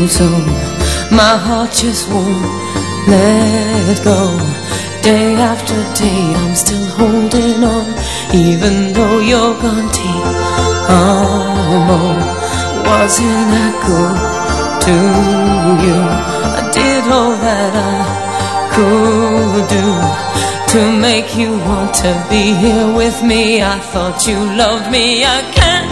so my heart just won't let go. Day after day I'm still holding on, even though you're gone. T.O. wasn't that good to you? I did all that I could do to make you want to be here with me. I thought you loved me. I can't